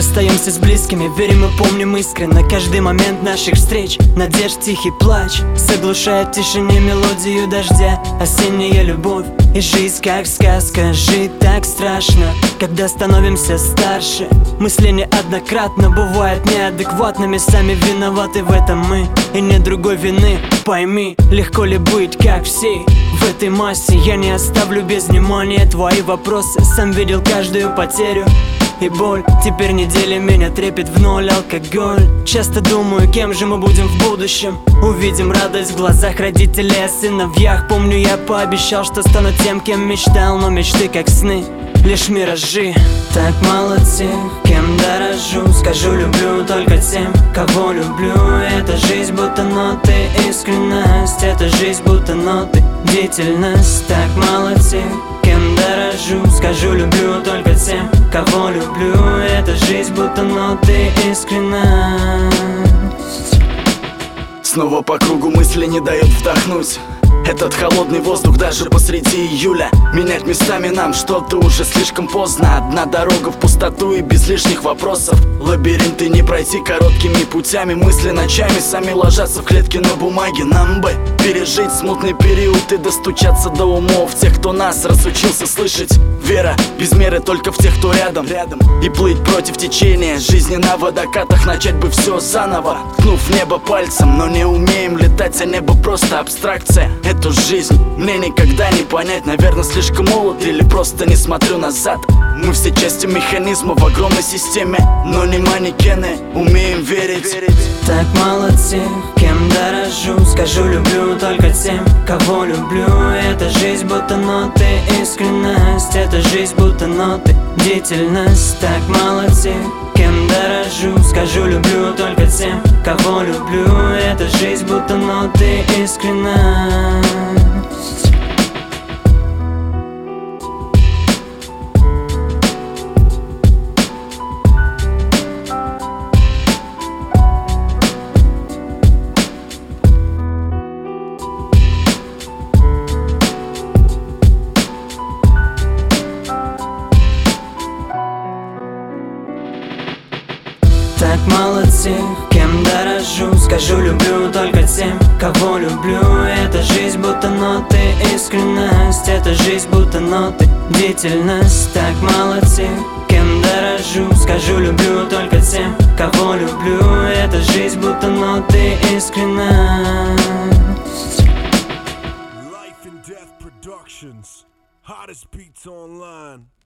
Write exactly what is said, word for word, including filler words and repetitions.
расстаемся с близкими, верим и помним искренне каждый момент наших встреч. Надежд тихий плач заглушает в тишине мелодию дождя. Осенняя любовь и жизнь как сказка. Жить так страшно, когда становимся старше. Мысли неоднократно бывают неадекватными. Сами виноваты в этом мы, и нет другой вины. Пойми, легко ли быть как все в этой массе? Я не оставлю без внимания твои вопросы. Сам видел каждую потерю и боль. Теперь недели меня трепет в ноль алкоголь. Часто думаю, кем же мы будем в будущем. Увидим радость в глазах родителей о сыновьях. Помню, я пообещал, что стану тем, кем мечтал. Но мечты как сны, лишь миражи. Так мало тех, кем дорожу. Скажу, люблю только тем, кого люблю. Эта жизнь будто ноты, искренность. Эта жизнь будто ноты, бдительность. Так мало тех, кем дорожу. Скажу, люблю только тем, кого люблю. Эта жизнь будто ноты, искренность. Снова по кругу мысли не дают вдохнуть. Этот холодный воздух даже посреди июля. Менять местами нам что-то уже слишком поздно. Одна дорога в пустоту и без лишних вопросов. Лабиринты не пройти короткими путями. Мысли ночами сами ложатся в клетки на бумаге. Нам бы пережить смутный период и достучаться до умов тех, кто нас разучился слышать. Вера без меры только в тех, кто рядом, рядом. И плыть против течения жизни на водокатах. Начать бы все заново, ткнув небо пальцем. Но не умеем летать, а небо просто абстракция. Эту жизнь мне никогда не понять. Наверное, слишком молод или просто не смотрю назад. Мы все части механизма в огромной системе, но не манекены, умеем верить. Так мало тех, кем дорожу. Скажу, люблю только тем, кого люблю. Эта жизнь будто ноты, искренность. Эта жизнь будто ноты, бдительность. Так мало тех, кем дорожу. Скажу, люблю только тем, кого люблю. Эта жизнь будто ноты, искренность. Так мало тех, кем дорожу. Скажу, люблю только тем, кого люблю. Эта жизнь будто ноты, искренность. Эта жизнь будто ноты, бдительность. Так мало тех, кем дорожу. Скажу, люблю только тем, кого люблю. Эта жизнь будто ноты, искренность. Life and Death Productions, hottest beats online.